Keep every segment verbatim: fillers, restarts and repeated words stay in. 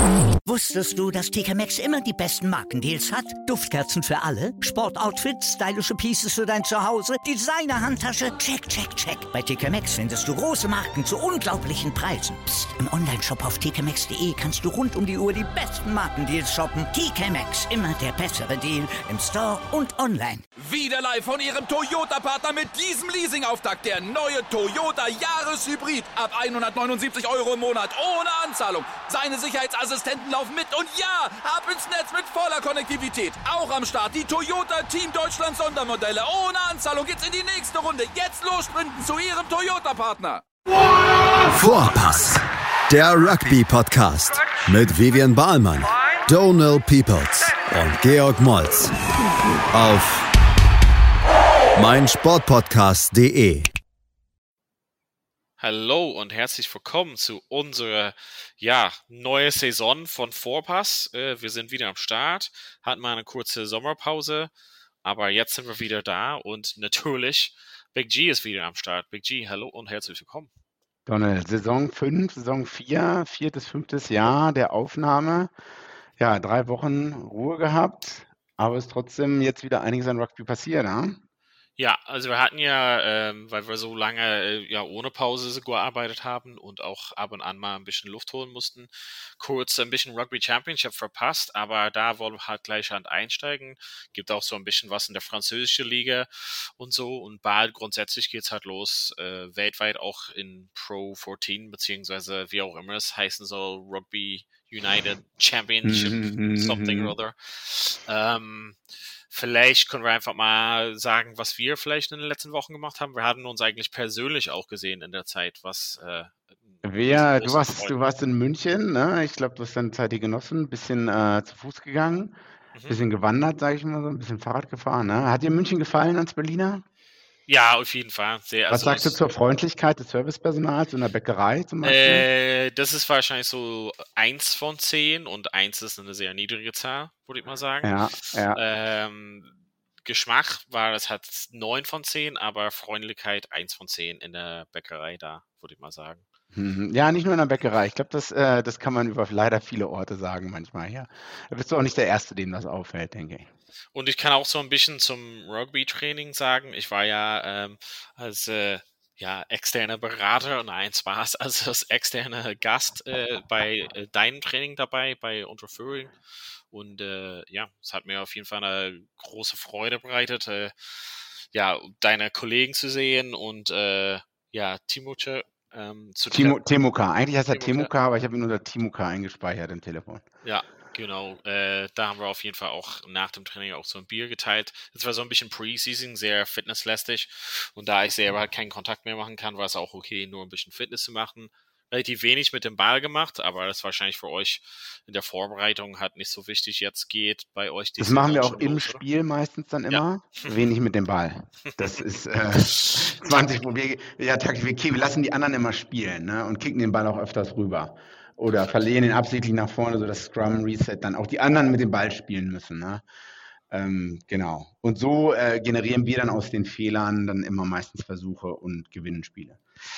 Wusstest du, dass T K Maxx immer die besten Markendeals hat? Duftkerzen für alle, Sportoutfits, stylische Pieces für dein Zuhause, Designer-Handtasche, check, check, check. Bei T K Maxx findest du große Marken zu unglaublichen Preisen. Psst. Im Onlineshop auf t k maxx punkt d e kannst du rund um die Uhr die besten Markendeals shoppen. T K Maxx, immer der bessere Deal im Store und online. Wieder live von Ihrem Toyota-Partner mit diesem Leasing-Auftakt. Der neue Toyota Jahreshybrid. Ab hundertneunundsiebzig Euro im Monat. Ohne Anzahlung. Seine Sicherheitsassistenten laufen mit. Und ja, ab ins Netz mit voller Konnektivität. Auch am Start die Toyota Team Deutschland Sondermodelle. Ohne Anzahlung geht's in die nächste Runde. Jetzt los sprinten zu Ihrem Toyota-Partner. Vorpass. Der Rugby-Podcast. Mit Vivian Bahlmann, Donald Peoples und Georg Moltz. Auf meinsportpodcast punkt de. Hallo und herzlich willkommen zu unserer ja, neue Saison von Vorpass. Äh, wir sind wieder am Start, hatten mal eine kurze Sommerpause, aber jetzt sind wir wieder da und natürlich Big G ist wieder am Start. Big G, hallo und herzlich willkommen. Donald, Saison fünf, Saison vier, viertes, fünftes Jahr der Aufnahme. Ja, drei Wochen Ruhe gehabt, aber es ist trotzdem jetzt wieder einiges an Rugby passiert, ne? Ja, also wir hatten ja, ähm, weil wir so lange äh, ja ohne Pause gearbeitet haben und auch ab und an mal ein bisschen Luft holen mussten, kurz ein bisschen Rugby Championship verpasst, aber da wollen wir halt gleich an einsteigen. Gibt auch so ein bisschen was in der französischen Liga und so und bald grundsätzlich geht's halt los, äh, weltweit auch in Pro vierzehn, beziehungsweise wie auch immer es heißen soll, Rugby United Championship, something or other. Ähm, Vielleicht können wir einfach mal sagen, was wir vielleicht in den letzten Wochen gemacht haben. Wir hatten uns eigentlich persönlich auch gesehen in der Zeit, was äh, Wer, du warst, du warst in München, ne? Ich glaube, du hast deine Zeit hier genossen, ein bisschen äh, zu Fuß gegangen, ein mhm. bisschen gewandert, sage ich mal so, ein bisschen Fahrrad gefahren, ne? Hat dir München gefallen als Berliner? Ja, auf jeden Fall. Sehr, Was also sagst du es, zur Freundlichkeit des Servicepersonals in der Bäckerei zum Beispiel? äh, das ist wahrscheinlich so eins von zehn und eins ist eine sehr niedrige Zahl, würde ich mal sagen. Ja, ja. Ähm, Geschmack war, das hat neun von zehn, aber Freundlichkeit eins von zehn in der Bäckerei da, würde ich mal sagen. Mhm. Ja, nicht nur in der Bäckerei. Ich glaube, das, äh, das kann man über leider viele Orte sagen manchmal. Ja. Da bist du auch nicht der Erste, dem das auffällt, denke ich. Und ich kann auch so ein bisschen zum Rugby-Training sagen. Ich war ja ähm, als äh, ja, externer Berater, nein, Spaß, also als externer Gast äh, bei äh, deinem Training dabei, bei Unterföhring. Und äh, ja, es hat mir auf jeden Fall eine große Freude bereitet, äh, ja, deine Kollegen zu sehen und äh, ja, Timuce ähm, zu Timo, treffen. Temuka. Eigentlich heißt er Temuka. Temuka, aber ich habe ihn unter Timuka eingespeichert im Telefon. Ja, genau. Äh, da haben wir auf jeden Fall auch nach dem Training auch so ein Bier geteilt. Das war so ein bisschen Preseason, sehr fitnesslastig. Und da ich selber halt keinen Kontakt mehr machen kann, war es auch okay, nur ein bisschen Fitness zu machen. Relativ wenig mit dem Ball gemacht, aber das wahrscheinlich für euch in der Vorbereitung halt nicht so wichtig jetzt geht bei euch. Das machen wir auch schon im los, oder? Spiel meistens dann immer. Ja. Wenig mit dem Ball. Das ist äh, zwanzig wir, ja, wir, wir lassen die anderen immer spielen, ne? Und kicken den Ball auch öfters rüber. Oder verlieren ihn absichtlich nach vorne, sodass Scrum Reset dann auch die anderen mit dem Ball spielen müssen. Ne? Ähm, genau. Und so äh, generieren wir dann aus den Fehlern dann immer meistens Versuche und gewinnen Spiele.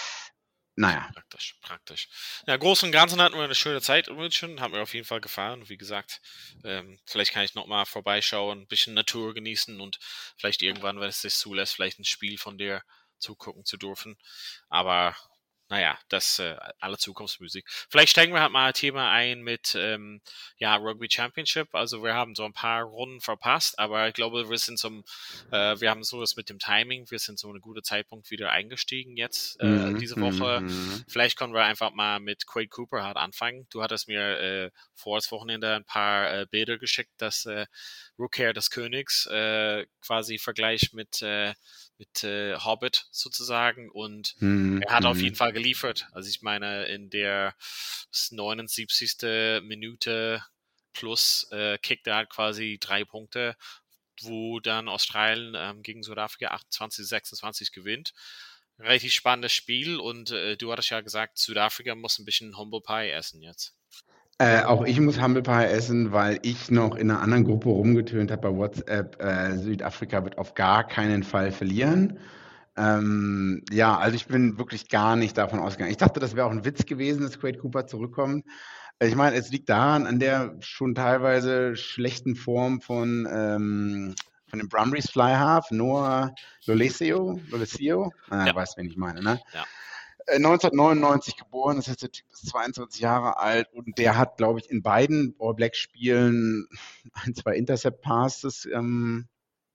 Naja. Praktisch, praktisch. Ja, Großen und Ganzen hatten wir eine schöne Zeit in München, hat mir auf jeden Fall gefallen. Wie gesagt, ähm, vielleicht kann ich nochmal vorbeischauen, ein bisschen Natur genießen und vielleicht irgendwann, wenn es sich zulässt, vielleicht ein Spiel von dir zugucken zu dürfen. Aber naja, das äh, alle Zukunftsmusik. Vielleicht steigen wir halt mal ein Thema ein mit ähm, ja, Rugby Championship. Also wir haben so ein paar Runden verpasst, aber ich glaube, wir sind zum, äh, wir haben so das mit dem Timing, wir sind so einen guten Zeitpunkt wieder eingestiegen jetzt äh, Mhm, diese Woche. mhm. Vielleicht können wir einfach mal mit Quade Cooper halt anfangen. Du hattest mir äh, vor das Wochenende ein paar äh, Bilder geschickt, dass äh, Rückkehr des Königs äh, quasi Vergleich mit äh, mit äh, Hobbit sozusagen und Mhm, er hat auf mhm. jeden Fall geliefert. Also ich meine, in der neunundsiebzigsten Minute plus äh, kickt er halt quasi drei Punkte, wo dann Australien ähm, gegen Südafrika achtundzwanzig sechsundzwanzig gewinnt. Relativ spannendes Spiel und äh, du hattest ja gesagt, Südafrika muss ein bisschen Humble Pie essen jetzt. Äh, auch ich muss Humble Pie essen, weil ich noch in einer anderen Gruppe rumgetönt habe bei WhatsApp. Äh, Südafrika wird auf gar keinen Fall verlieren. Ähm, ja, also ich bin wirklich gar nicht davon ausgegangen. Ich dachte, das wäre auch ein Witz gewesen, dass Quade Cooper zurückkommt. Ich meine, es liegt daran, an der schon teilweise schlechten Form von, ähm, von dem Brumbies Fly Half, Noah Lolesio, Lolesio, ah, Ja. weißt, wen ich meine, ne? Ja. Äh, neunzehnhundertneunundneunzig geboren, das heißt, der Typ ist zweiundzwanzig Jahre alt und der hat, glaube ich, in beiden All Black Spielen ein, zwei Intercept Passes ähm,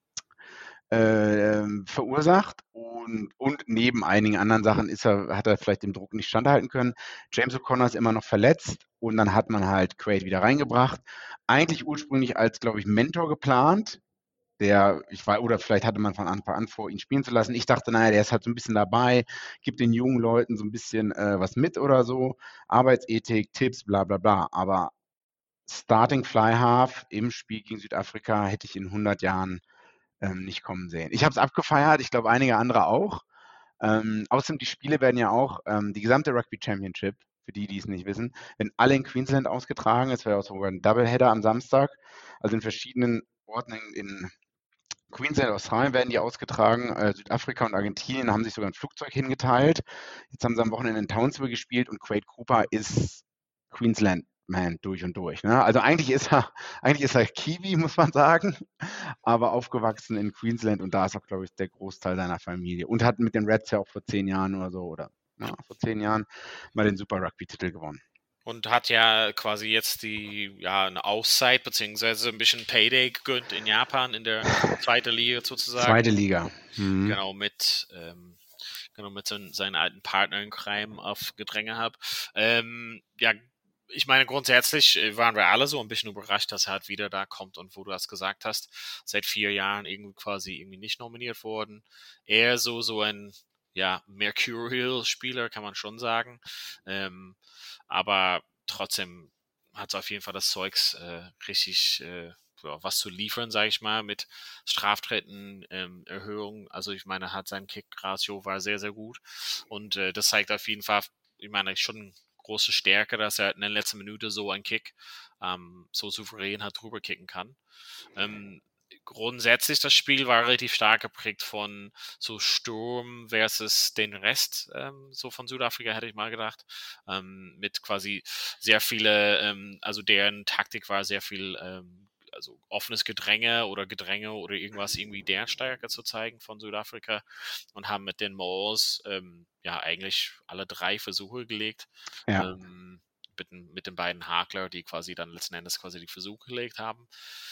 äh, verursacht und, und neben einigen anderen Sachen ist er, hat er vielleicht dem Druck nicht standhalten können. James O'Connor ist immer noch verletzt und dann hat man halt Quaid wieder reingebracht. Eigentlich ursprünglich als, glaube ich, Mentor geplant. Der, ich war, oder vielleicht hatte man von Anfang an vor, ihn spielen zu lassen. Ich dachte, naja, der ist halt so ein bisschen dabei, gibt den jungen Leuten so ein bisschen äh, was mit oder so. Arbeitsethik, Tipps, bla bla bla. Aber Starting Fly Half im Spiel gegen Südafrika hätte ich in hundert Jahren ähm, nicht kommen sehen. Ich habe es abgefeiert, ich glaube einige andere auch. Ähm, außerdem die Spiele werden ja auch, ähm, die gesamte Rugby Championship, für die, die es nicht wissen, werden alle in Queensland ausgetragen. Es wäre auch sogar ein Doubleheader am Samstag. Also in verschiedenen Orten in, in Queensland, Australien werden die ausgetragen. Äh, Südafrika und Argentinien haben sich sogar ein Flugzeug hingeteilt. Jetzt haben sie am Wochenende in Townsville gespielt und Quade Cooper ist Queensland Man durch und durch. Ne? Also eigentlich ist er, eigentlich ist er Kiwi, muss man sagen, aber aufgewachsen in Queensland und da ist auch, glaube ich, der Großteil seiner Familie und hat mit den Reds ja auch vor zehn Jahren oder so oder ja, vor zehn Jahren mal den Super Rugby-Titel gewonnen. Und hat ja quasi jetzt die, ja, eine Auszeit beziehungsweise ein bisschen Payday gegönnt in Japan in der zweiten Liga sozusagen. Zweite Liga. Mhm. Genau, mit, ähm, genau, mit seinen, seinen alten Partner in Crime auf Gedränge habe. Ähm, ja, ich meine, grundsätzlich waren wir alle so ein bisschen überrascht, dass er halt wieder da kommt und wo du das gesagt hast, seit vier Jahren irgendwie quasi irgendwie nicht nominiert worden. Eher so, so ein, ja, Mercurial-Spieler, kann man schon sagen. Ähm, aber trotzdem hat es auf jeden Fall das Zeugs äh, richtig äh, ja, was zu liefern, sage ich mal, mit Straftreten, ähm, Erhöhungen. Also ich meine, hat sein Kick-Ratio war sehr, sehr gut und äh, das zeigt auf jeden Fall, ich meine, schon große Stärke, dass er in der letzten Minute so einen Kick ähm, so souverän hat drüber kicken kann. Ähm, grundsätzlich das Spiel war relativ stark geprägt von so Sturm versus den Rest ähm, so von Südafrika, hätte ich mal gedacht, ähm, mit quasi sehr viele, ähm, also deren Taktik war sehr viel ähm, also offenes Gedränge oder Gedränge oder irgendwas irgendwie deren Stärke zu zeigen von Südafrika und haben mit den Maus ähm, ja eigentlich alle drei Versuche gelegt. Ja. Ähm, mit, mit den beiden Hakler, die quasi dann letzten Endes quasi die Versuche gelegt haben.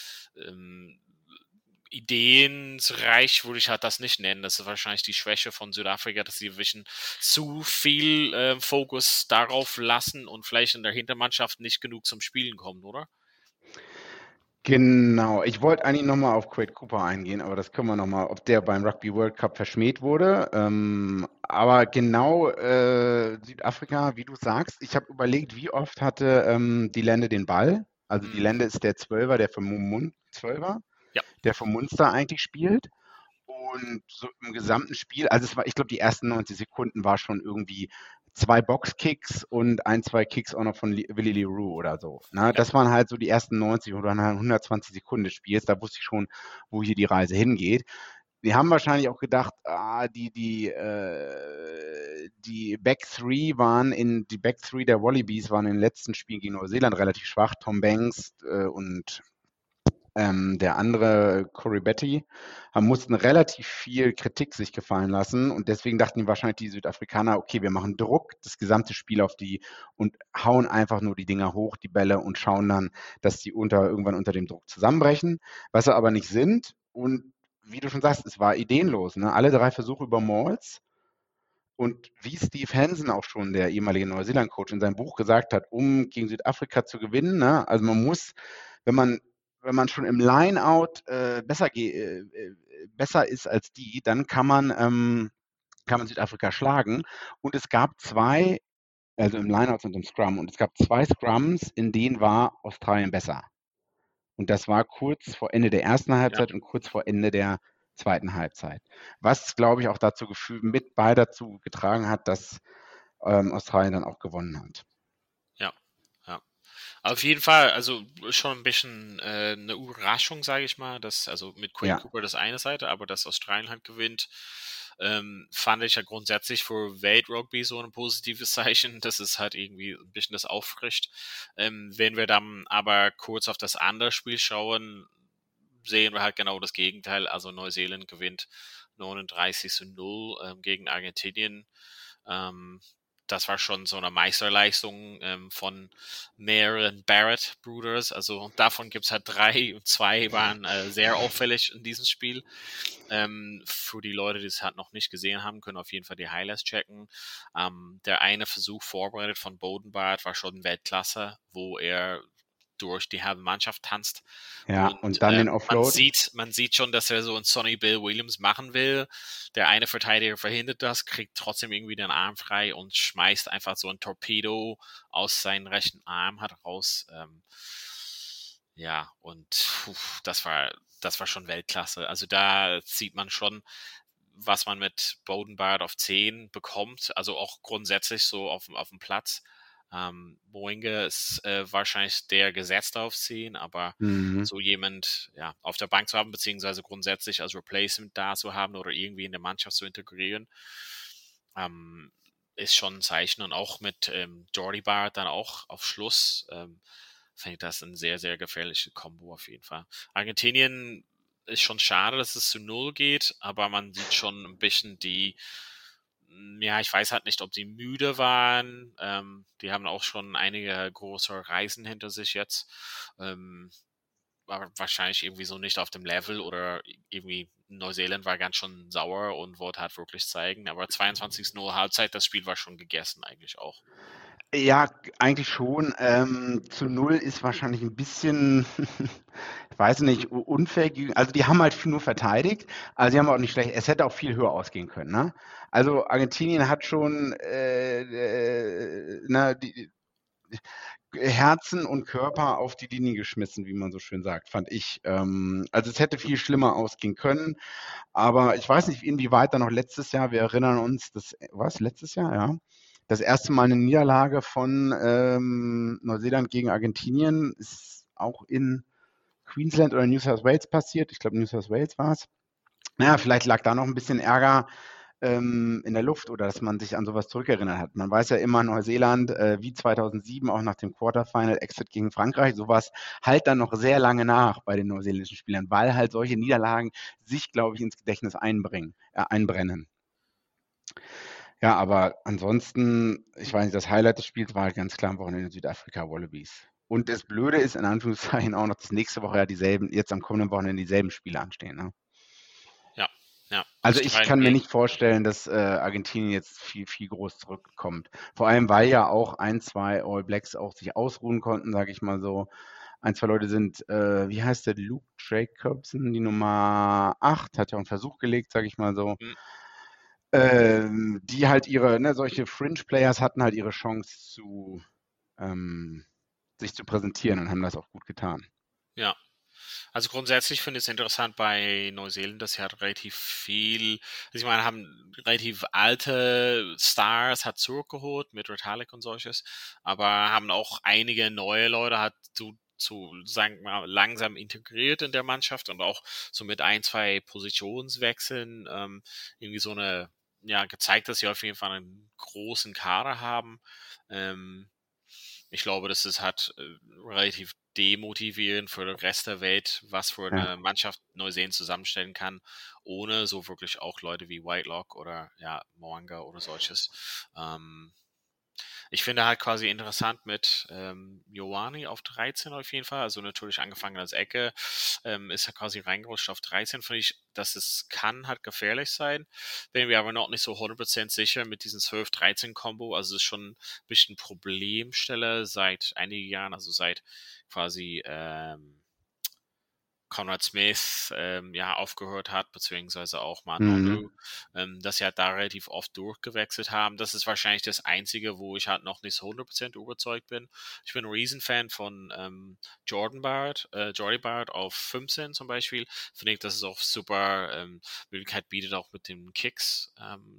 Ähm, ideenreich würde ich halt das nicht nennen. Das ist wahrscheinlich die Schwäche von Südafrika, dass sie ein bisschen zu viel äh, Fokus darauf lassen und vielleicht in der Hintermannschaft nicht genug zum Spielen kommen, oder? Genau, ich wollte eigentlich nochmal auf Quade Cooper eingehen, aber das können wir nochmal, ob der beim Rugby World Cup verschmäht wurde. Ähm, aber genau äh, Südafrika, wie du sagst, ich habe überlegt, wie oft hatte ähm, die Lände den Ball. Also mhm. die Lände ist der Zwölfer, der vom Mun- Zwölfer, ja. der vom Munster eigentlich spielt. Und so im gesamten Spiel, also es war, ich glaube, die ersten neunzig Sekunden war schon irgendwie zwei Boxkicks und ein, zwei Kicks auch noch von Willie Leroux oder so. Ne? Ja. Das waren halt so die ersten neunzig oder hundertzwanzig Sekunden des Spiels. Da wusste ich schon, wo hier die Reise hingeht. Wir haben wahrscheinlich auch gedacht, ah, die, die, äh, die Back Three waren in, die Back Three der Wallabies waren in den letzten Spielen gegen Neuseeland relativ schwach. Tom Banks äh, und Ähm, der andere, Corey Betty, haben, mussten relativ viel Kritik sich gefallen lassen und deswegen dachten die wahrscheinlich die Südafrikaner, okay, wir machen Druck, das gesamte Spiel auf die und hauen einfach nur die Dinger hoch, die Bälle und schauen dann, dass die unter, irgendwann unter dem Druck zusammenbrechen, was sie aber nicht sind und wie du schon sagst, es war ideenlos, ne? Alle drei Versuche über Mauls und wie Steve Hansen auch schon, der ehemalige Neuseeland-Coach, in seinem Buch gesagt hat, um gegen Südafrika zu gewinnen, ne? Also man muss, wenn man wenn man schon im Lineout äh, besser, äh, besser ist als die, dann kann man, ähm, kann man Südafrika schlagen. Und es gab zwei, also im Lineout und im Scrum, und es gab zwei Scrums, in denen war Australien besser. Und das war kurz vor Ende der ersten Halbzeit ja. und kurz vor Ende der zweiten Halbzeit. Was, glaube ich, auch dazu gefühlt, mit bei dazu getragen hat, dass ähm, Australien dann auch gewonnen hat. Ja, ja. Auf jeden Fall, also schon ein bisschen äh, eine Überraschung, sage ich mal, dass, also mit Quinn Ja, Cooper das eine Seite, aber dass Australien halt gewinnt, ähm, fand ich ja grundsätzlich für Weltrugby so ein positives Zeichen, dass es halt irgendwie ein bisschen das auffrischt. Ähm, wenn wir dann aber kurz auf das andere Spiel schauen, sehen wir halt genau das Gegenteil. Also Neuseeland gewinnt neununddreißig zu null ähm, gegen Argentinien. Ähm, das war schon so eine Meisterleistung ähm, von mehreren Barrett Brothers. Also davon gibt's halt drei und zwei waren äh, sehr auffällig in diesem Spiel. Ähm, für die Leute, die es halt noch nicht gesehen haben, können auf jeden Fall die Highlights checken. Ähm, der eine Versuch vorbereitet von Bodenbart war schon Weltklasse, wo er durch die halbe Mannschaft tanzt. ja, Und und dann den ähm, man Offload. sieht, man sieht schon, dass er so einen Sonny Bill Williams machen will. Der eine Verteidiger verhindert das, kriegt trotzdem irgendwie den Arm frei und schmeißt einfach so ein Torpedo aus seinem rechten Arm halt raus. Ähm, ja, und puh, das war, das war schon Weltklasse. Also da sieht man schon, was man mit Bodenbart auf zehn bekommt, also auch grundsätzlich so auf, auf dem Platz. Ähm, Moinge ist äh, wahrscheinlich der Gesetzte auf zehn, aber Mhm. so jemand ja, auf der Bank zu haben, beziehungsweise grundsätzlich als Replacement da zu haben oder irgendwie in der Mannschaft zu integrieren, ähm, ist schon ein Zeichen. Und auch mit ähm, Jordy Bart dann auch auf Schluss ähm, finde ich das ein sehr, sehr gefährliches Kombo auf jeden Fall. Argentinien ist schon schade, dass es zu null geht, aber man sieht schon ein bisschen die, ja, ich weiß halt nicht, ob sie müde waren. Ähm, die haben auch schon einige große Reisen hinter sich jetzt. Ähm, war wahrscheinlich irgendwie so nicht auf dem Level oder irgendwie Neuseeland war ganz schon sauer und wollte halt wirklich zeigen. Aber zweiundzwanzig null Halbzeit, das Spiel war schon gegessen eigentlich auch. Ja, eigentlich schon. Ähm, zu null ist wahrscheinlich ein bisschen, ich weiß nicht, u- unfair. gegen- Also die haben halt nur verteidigt, also sie haben auch nicht schlecht. Es hätte auch viel höher ausgehen können, ne? Also Argentinien hat schon äh, äh, na, die, Herzen und Körper auf die Linie geschmissen, wie man so schön sagt, fand ich. Ähm, also es hätte viel schlimmer ausgehen können, aber ich weiß nicht, inwieweit da noch letztes Jahr, wir erinnern uns, das, was, letztes Jahr, ja? Das erste Mal eine Niederlage von ähm, Neuseeland gegen Argentinien ist auch in Queensland oder New South Wales passiert. Ich glaube, New South Wales war es. Naja, vielleicht lag da noch ein bisschen Ärger ähm, in der Luft oder dass man sich an sowas zurückerinnert hat. Man weiß ja immer, Neuseeland, äh, wie zweitausendsieben, auch nach dem Quarterfinal-Exit gegen Frankreich, sowas halt dann noch sehr lange nach bei den neuseeländischen Spielern, weil halt solche Niederlagen sich, glaube ich, ins Gedächtnis einbringen, äh, einbrennen. Ja, aber ansonsten, ich weiß nicht, das Highlight des Spiels war halt ganz klar am Wochenende Südafrika Wallabies. Und das Blöde ist in Anführungszeichen auch noch, dass nächste Woche ja dieselben, jetzt am kommenden Wochenende dieselben Spiele anstehen. Ne? Ja, ja. Also ich Australien kann mir gegen nicht vorstellen, dass äh, Argentinien jetzt viel, viel groß zurückkommt. Vor allem, weil ja auch ein, zwei All Blacks auch sich ausruhen konnten, sage ich mal so. Ein, zwei Leute sind, äh, wie heißt der, Luke Jacobson, die Nummer acht, hat ja auch einen Versuch gelegt, sage ich mal so. hm, Ähm, die halt ihre, ne, solche Fringe-Players hatten halt ihre Chance zu ähm, sich zu präsentieren und haben das auch gut getan. ja. Also grundsätzlich finde ich es interessant bei Neuseeland, dass sie halt relativ viel, also ich meine, haben relativ alte Stars hat zurückgeholt mit Retallick und solches, aber haben auch einige neue Leute hat zu, zu sagen wir mal, langsam integriert in der Mannschaft und auch so mit ein, zwei Positionswechseln ähm, irgendwie so eine, ja, gezeigt, dass sie auf jeden Fall einen großen Kader haben. Ähm, ich glaube, das ist halt äh, relativ demotivierend für den Rest der Welt, was für Ja. eine Mannschaft Neuseeland zusammenstellen kann, ohne so wirklich auch Leute wie Whitelock oder ja, Moanga oder solches. Ähm, ich finde halt quasi interessant mit ähm, Ioane auf dreizehn auf jeden Fall. Also natürlich angefangen als Ecke, ähm, ist er quasi reingerutscht auf dreizehn. Finde ich, dass es kann halt gefährlich sein. Bin mir aber noch nicht so hundert Prozent sicher mit diesem zwölf dreizehn Kombo. Also es ist schon ein bisschen Problemstelle seit einigen Jahren, also seit quasi ähm, Conrad Smith ähm, ja aufgehört hat, beziehungsweise auch Manonu, Mhm. ähm, dass sie halt da relativ oft durchgewechselt haben. Das ist wahrscheinlich das Einzige, wo ich halt noch nicht so hundert Prozent überzeugt bin. Ich bin ein Riesenfan von ähm, Jordan Bard, äh, Jordy Bard auf fünfzehn zum Beispiel. Finde ich, dass es auch super ähm, Möglichkeit bietet, auch mit den Kicks ähm,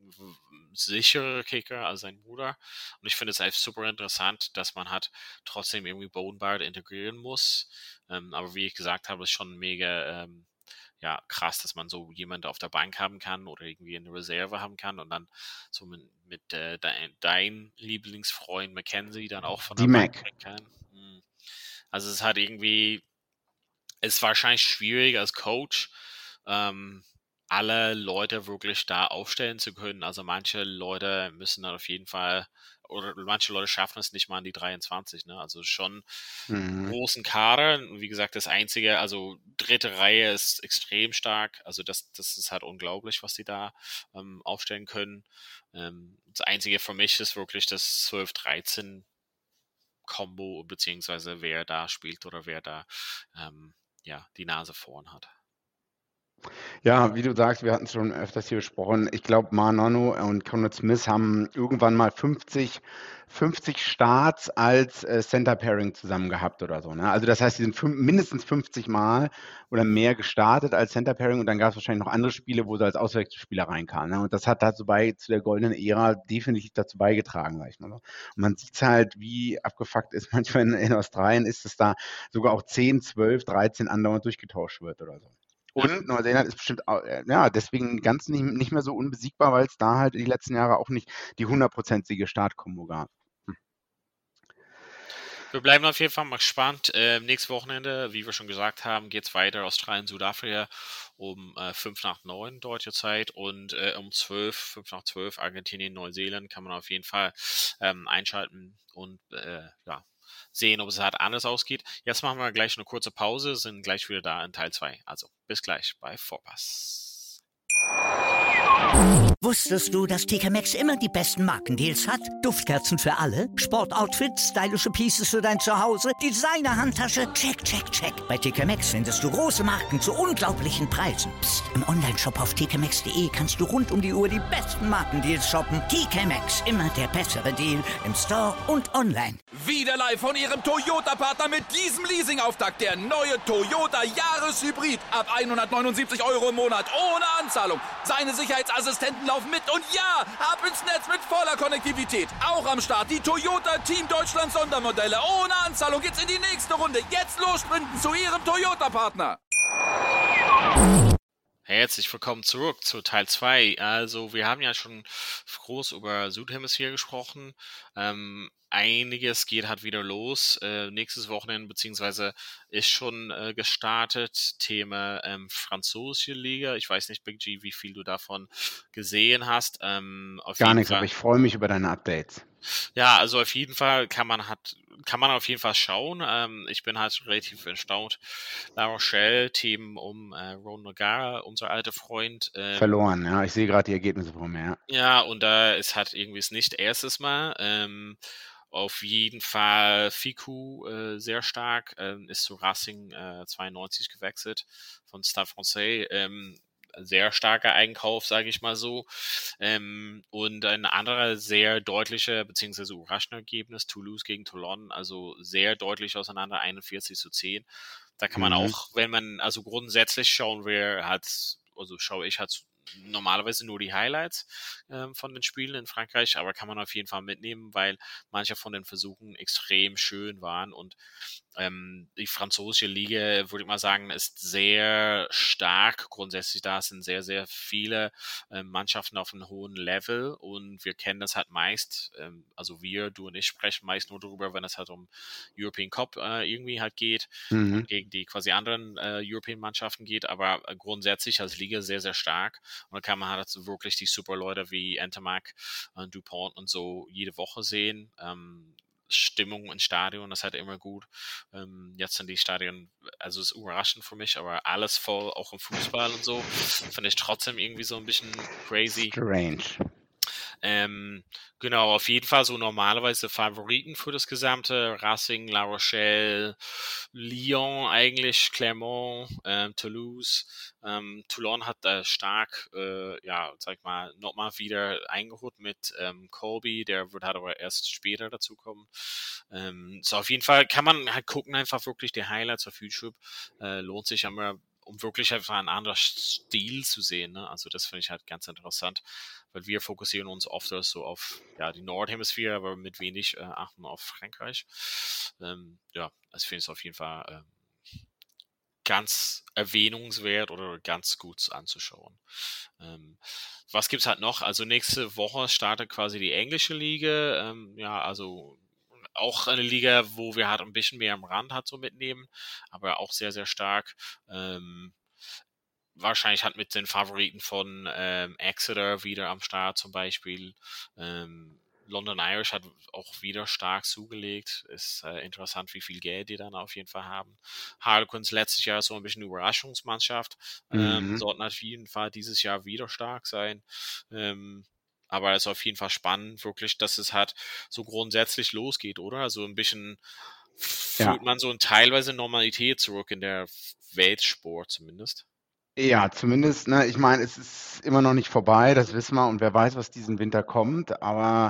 sicherer Kicker als sein Bruder. Und ich finde es einfach super interessant, dass man halt trotzdem irgendwie Beauden Barrett integrieren muss. Ähm, aber wie ich gesagt habe, ist schon mega ähm, ja, krass, dass man so jemanden auf der Bank haben kann oder irgendwie eine Reserve haben kann und dann so mit, mit äh, dein, dein Lieblingsfreund Mackenzie dann auch von der Die Bank Mac. bringen kann. Hm. Also es ist halt irgendwie, es ist wahrscheinlich schwierig als Coach, ähm, alle Leute wirklich da aufstellen zu können. Also manche Leute müssen dann auf jeden Fall, oder manche Leute schaffen es nicht mal an die dreiundzwanzig, ne? Also schon Mhm. großen Kader. Wie gesagt, das einzige, also dritte Reihe ist extrem stark. Also das, das ist halt unglaublich, was die da ähm, aufstellen können. Ähm, das einzige für mich ist wirklich das zwölf dreizehn Combo, beziehungsweise wer da spielt oder wer da ähm, ja, die Nase vorn hat. Ja, wie du sagst, wir hatten es schon öfters hier besprochen. Ich glaube, Marnono und Conrad Smith haben irgendwann mal fünfzig, fünfzig Starts als äh, Center Pairing zusammen gehabt oder so. Ne? Also das heißt, sie sind fün- mindestens fünfzig Mal oder mehr gestartet als Center Pairing und dann gab es wahrscheinlich noch andere Spiele, wo sie als Auswechselspieler reinkamen. Ne? Und das hat dazu bei zu der goldenen Ära definitiv dazu beigetragen, sag ich mal so. Und man sieht halt, wie abgefuckt ist manchmal in, in Australien ist, dass da sogar auch zehn, zwölf, dreizehn andauernd durchgetauscht wird oder so. Und Neuseeland ist bestimmt, au- äh, ja, deswegen ganz nicht, nicht mehr so unbesiegbar, weil es da halt die letzten Jahre auch nicht die hundertprozentige Startkombo gab. Hm. Wir bleiben auf jeden Fall mal gespannt. Ähm, nächstes Wochenende, wie wir schon gesagt haben, geht es weiter. Australien, Südafrika um äh, fünf nach neun deutsche Zeit und äh, um zwölf, fünf nach zwölf Argentinien, Neuseeland kann man auf jeden Fall ähm, einschalten und äh, ja, sehen, ob es halt anders ausgeht. Jetzt machen wir gleich eine kurze Pause, sind gleich wieder da in Teil zwei. Also bis gleich bei Vorpass. Wusstest du, dass T K Maxx immer die besten Markendeals hat? Duftkerzen für alle, Sportoutfits, stylische Pieces für dein Zuhause, Designer-Handtasche, check, check, check. Bei T K Maxx findest du große Marken zu unglaublichen Preisen. Psst. Im Onlineshop auf t k maxx punkt de kannst du rund um die Uhr die besten Markendeals shoppen. T K Maxx, immer der bessere Deal im Store und online. Wieder live von Ihrem Toyota-Partner mit diesem Leasing-Auftakt. Der neue Toyota Jahreshybrid. Ab hundertneunundsiebzig Euro im Monat. Ohne Anzahlung. Seine Sicherheitsassistenten laufen mit. Und ja, ab ins Netz mit voller Konnektivität. Auch am Start die Toyota Team Deutschland Sondermodelle. Ohne Anzahlung geht's in die nächste Runde. Jetzt los sprinten zu Ihrem Toyota-Partner. Herzlich willkommen zurück zu Teil zwei. Also wir haben ja schon groß über Südhemisphäre gesprochen. Ähm, einiges geht halt wieder los. Äh, nächstes Wochenende, beziehungsweise ist schon äh, gestartet. Thema ähm, französische Liga. Ich weiß nicht, Big G, wie viel du davon gesehen hast. Ähm, auf Gar jeden nichts, Fall, aber ich freue mich über deine Updates. ja, also auf jeden Fall kann man hat, kann man auf jeden Fall schauen. Ähm, ich bin halt relativ erstaunt. La Rochelle, Team um äh, Ron Nogara, unser alter Freund. Ähm, Verloren, ja. Ich sehe gerade die Ergebnisse vor mir. Ja. ja, und da äh, ist halt irgendwie es nicht erstes Mal. Ähm, auf jeden Fall Fiku äh, sehr stark, ähm, ist zu Racing äh, zweiundneunzig gewechselt von Stade Francais. Ähm, sehr starker Einkauf, sage ich mal so. Ähm, und ein anderer sehr deutlicher bzw. überraschender Ergebnis, Toulouse gegen Toulon, also sehr deutlich auseinander, einundvierzig zu zehn. Da kann man Mhm. auch, wenn man also grundsätzlich schauen will, hat, also schaue ich halt normalerweise nur die Highlights ähm, von den Spielen in Frankreich, aber kann man auf jeden Fall mitnehmen, weil manche von den Versuchen extrem schön waren und ähm, die französische Liga, würde ich mal sagen, ist sehr stark. Grundsätzlich da sind sehr, sehr viele äh, Mannschaften auf einem hohen Level und wir kennen das halt meist, ähm, also wir, du und ich sprechen meist nur darüber, wenn es halt um European Cup äh, irgendwie halt geht Mhm. und gegen die quasi anderen äh, European Mannschaften geht, aber äh, grundsätzlich als Liga sehr, sehr stark und da kann man halt wirklich die Super-Leute wie Entermac, äh, Dupont und so jede Woche sehen. Ähm, Stimmung im Stadion, das ist halt immer gut. Ähm, jetzt sind die Stadien, also es ist überraschend für mich, aber alles voll, auch im Fußball und so, finde ich trotzdem irgendwie so ein bisschen crazy. Strange. Ähm, genau, auf jeden Fall so normalerweise Favoriten für das gesamte Racing, La Rochelle, Lyon eigentlich, Clermont, ähm, Toulouse. Ähm, Toulon hat da stark, äh, ja, sag ich mal, nochmal wieder eingeholt mit ähm, Colby, der wird halt aber erst später dazukommen. Ähm, so auf jeden Fall kann man halt gucken, einfach wirklich die Highlights auf YouTube. Äh, lohnt sich immer um wirklich einfach einen anderen Stil zu sehen. Ne? Also das finde ich halt ganz interessant, weil wir fokussieren uns oft so auf ja, die Nordhemisphäre, aber mit wenig äh, achten auf Frankreich. Ähm, ja, das finde ich auf jeden Fall ähm, ganz erwähnungswert oder ganz gut anzuschauen. Ähm, was gibt's halt noch? Also nächste Woche startet quasi die englische Liga. Ähm, ja, also auch eine Liga, wo wir halt ein bisschen mehr am Rand halt so mitnehmen, aber auch sehr, sehr stark. Ähm, wahrscheinlich halt mit den Favoriten von ähm, Exeter wieder am Start zum Beispiel. Ähm, London Irish hat auch wieder stark zugelegt. Ist äh, interessant, wie viel Geld die dann auf jeden Fall haben. Harlequins letztes Jahr so ein bisschen Überraschungsmannschaft. Ähm, Mhm. sollten auf jeden Fall dieses Jahr wieder stark sein. Ähm, aber es ist auf jeden Fall spannend, wirklich, dass es halt so grundsätzlich losgeht, oder? Also ein bisschen Ja. fühlt man so eine teilweise Normalität zurück in der Weltsport zumindest. Ja, zumindest, ne, ich meine, es ist immer noch nicht vorbei, das wissen wir und wer weiß, was diesen Winter kommt, aber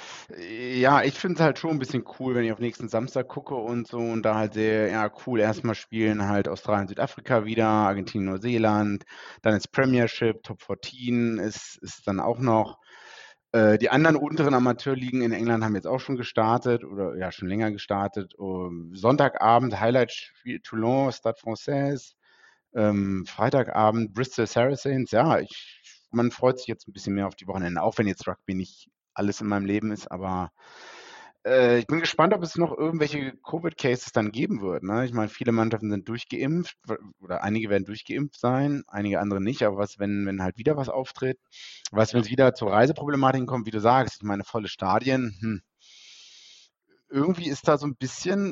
äh, ja, ich finde es halt schon ein bisschen cool, wenn ich auf nächsten Samstag gucke und so und da halt sehe, ja, cool, erstmal spielen halt Australien, Südafrika wieder, Argentinien, Neuseeland, dann ist Premiership, Top vierzehn ist, ist dann auch noch. Äh, die anderen unteren Amateurligen in England haben jetzt auch schon gestartet oder ja, schon länger gestartet. Um, Sonntagabend Highlight-Spiel Toulon, Stade Français. Ähm, Freitagabend Bristol Saracens. Ja, ich, man freut sich jetzt ein bisschen mehr auf die Wochenende, auch wenn jetzt Rugby nicht alles in meinem Leben ist, aber äh, ich bin gespannt, ob es noch irgendwelche Covid-Cases dann geben wird. Ne? Ich meine, viele Mannschaften sind durchgeimpft oder einige werden durchgeimpft sein, einige andere nicht. Aber was, wenn, wenn halt wieder was auftritt? Was, wenn es wieder zu Reiseproblematiken kommt, wie du sagst? Ich meine, volle Stadien. Hm. Irgendwie ist da so ein bisschen,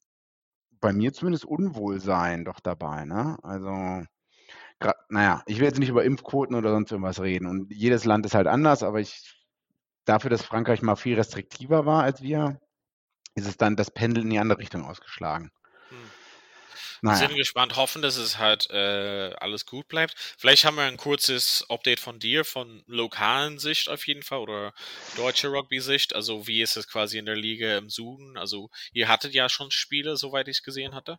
bei mir zumindest, Unwohlsein doch dabei. Ne? Also, gra- naja, ich will jetzt nicht über Impfquoten oder sonst irgendwas reden. Und jedes Land ist halt anders, aber ich, dafür, dass Frankreich mal viel restriktiver war als wir, ist es dann das Pendel in die andere Richtung ausgeschlagen. Hm. Wir Naja. sind gespannt, hoffen, dass es halt äh, alles gut bleibt. Vielleicht haben wir ein kurzes Update von dir, von lokalen Sicht auf jeden Fall oder deutsche Rugby-Sicht. Also wie ist es quasi in der Liga im Süden? Also ihr hattet ja schon Spiele, soweit ich es gesehen hatte.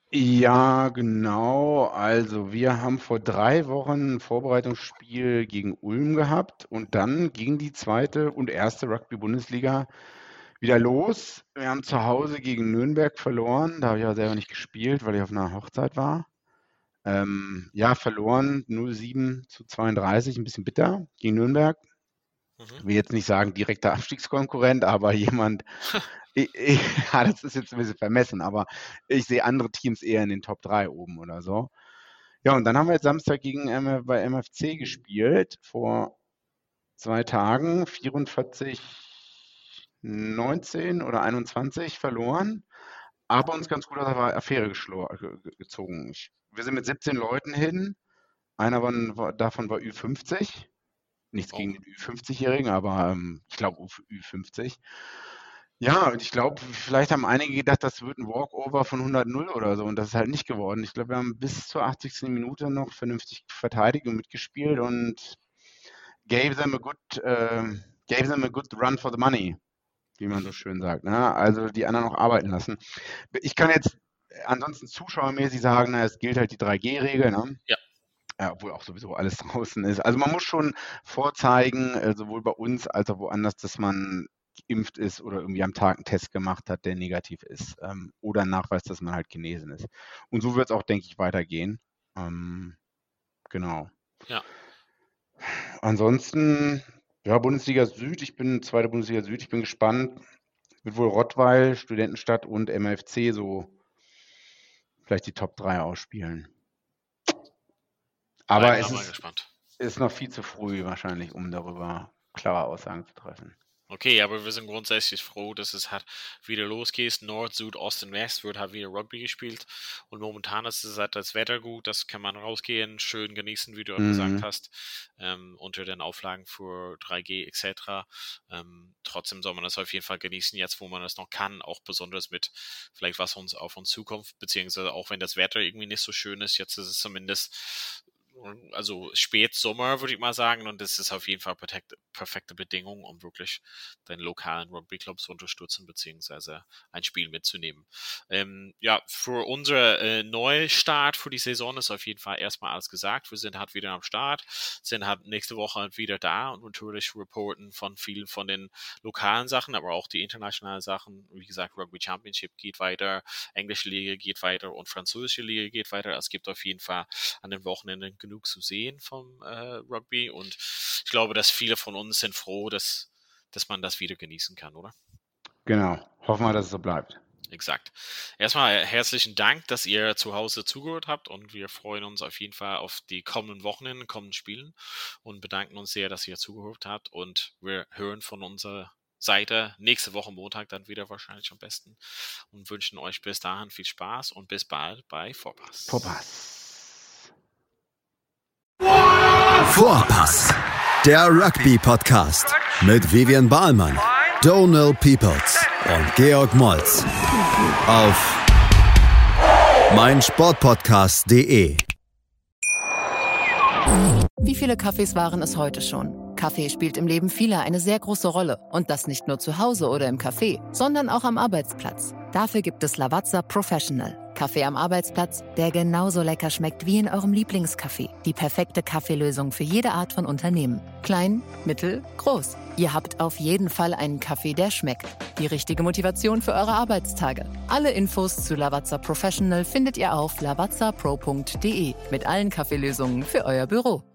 Ja, genau. Also wir haben vor drei Wochen ein Vorbereitungsspiel gegen Ulm gehabt und dann ging die zweite und erste Rugby-Bundesliga wieder los. Wir haben zu Hause gegen Nürnberg verloren. Da habe ich aber selber nicht gespielt, weil ich auf einer Hochzeit war. Ähm, ja, verloren null sieben zu zweiunddreißig, ein bisschen bitter gegen Nürnberg. Mhm. Ich will jetzt nicht sagen direkter Abstiegskonkurrent, aber jemand, ich, ich, ja, das ist jetzt ein bisschen vermessen, aber ich sehe andere Teams eher in den Top drei oben oder so. Ja, und dann haben wir jetzt Samstag gegen M F, bei M F C gespielt, vor zwei Tagen, vierundvierzig neunzehn oder einundzwanzig verloren, aber uns ganz gut aus der Affäre geschlo- ge- ge- gezogen. Ich, wir sind mit siebzehn Leuten hin, einer war, war, davon war Ü fünfzig, nichts Oh. gegen den Ü fünfzig-Jährigen, aber ähm, ich glaube Ü fünfzig. Ja, und ich glaube, vielleicht haben einige gedacht, das wird ein Walkover von hundert null oder so und das ist halt nicht geworden. Ich glaube, wir haben bis zur achtzigsten Minute noch vernünftig verteidigt und mitgespielt und gave them a good, äh, gave them a good run for the money, wie man so schön sagt. Ne? Also die anderen noch arbeiten lassen. Ich kann jetzt ansonsten zuschauermäßig sagen, na, es gilt halt die drei G-Regel, ne? Ja. Ja, obwohl auch sowieso alles draußen ist. Also man muss schon vorzeigen, äh, sowohl bei uns als auch woanders, dass man geimpft ist oder irgendwie am Tag einen Test gemacht hat, der negativ ist. Ähm, oder einen Nachweis, dass man halt genesen ist. Und so wird es auch, denke ich, weitergehen. Ähm, genau. Ja. Ansonsten, ja, Bundesliga Süd, ich bin zweite Bundesliga Süd, ich bin gespannt. Wird wohl Rottweil, Studentenstadt und M F C so vielleicht die Top drei ausspielen. Aber Bleiben es wir mal ist, gespannt. ist noch viel zu früh wahrscheinlich, um darüber klare Aussagen zu treffen. Okay, aber wir sind grundsätzlich froh, dass es halt wieder losgeht. Nord, Süd, Ost und West wird halt wieder Rugby gespielt. Und momentan ist es halt das Wetter gut, das kann man rausgehen, schön genießen, wie du auch gesagt Mhm. hast, ähm, unter den Auflagen für drei G et cetera. Ähm, trotzdem soll man das auf jeden Fall genießen, jetzt wo man das noch kann, auch besonders mit vielleicht was uns auf uns zukommt, beziehungsweise auch wenn das Wetter irgendwie nicht so schön ist, jetzt ist es zumindest also Spätsommer, würde ich mal sagen, und das ist auf jeden Fall perfekte, perfekte Bedingung, um wirklich den lokalen Rugby-Club zu unterstützen, beziehungsweise ein Spiel mitzunehmen. Ähm, ja, für unsere äh, Neustart für die Saison ist auf jeden Fall erstmal alles gesagt. Wir sind halt wieder am Start, sind halt nächste Woche halt wieder da und natürlich reporten von vielen von den lokalen Sachen, aber auch die internationalen Sachen. Wie gesagt, Rugby Championship geht weiter, englische Liga geht weiter und französische Liga geht weiter. Es gibt auf jeden Fall an den Wochenenden genug zu sehen vom äh, Rugby und ich glaube, dass viele von uns sind froh, dass, dass man das wieder genießen kann, oder? Genau. Hoffen wir, dass es so bleibt. Exakt. Erstmal herzlichen Dank, dass ihr zu Hause zugehört habt und wir freuen uns auf jeden Fall auf die kommenden Wochenenden, kommenden Spielen und bedanken uns sehr, dass ihr zugehört habt und wir hören von unserer Seite nächste Woche Montag dann wieder wahrscheinlich am besten und wünschen euch bis dahin viel Spaß und bis bald bei Vorpass. Vorpass. Vorpass, der Rugby-Podcast mit Vivian Bahlmann, Donald Peoples und Georg Moltz auf meinsportpodcast punkt de. Wie viele Kaffees waren es heute schon? Kaffee spielt im Leben vieler eine sehr große Rolle. Und das nicht nur zu Hause oder im Café, sondern auch am Arbeitsplatz. Dafür gibt es Lavazza Professional. Kaffee am Arbeitsplatz, der genauso lecker schmeckt wie in eurem Lieblingscafé. Die perfekte Kaffeelösung für jede Art von Unternehmen. Klein, mittel, groß. Ihr habt auf jeden Fall einen Kaffee, der schmeckt. Die richtige Motivation für eure Arbeitstage. Alle Infos zu Lavazza Professional findet ihr auf lavazza pro punkt de mit allen Kaffeelösungen für euer Büro.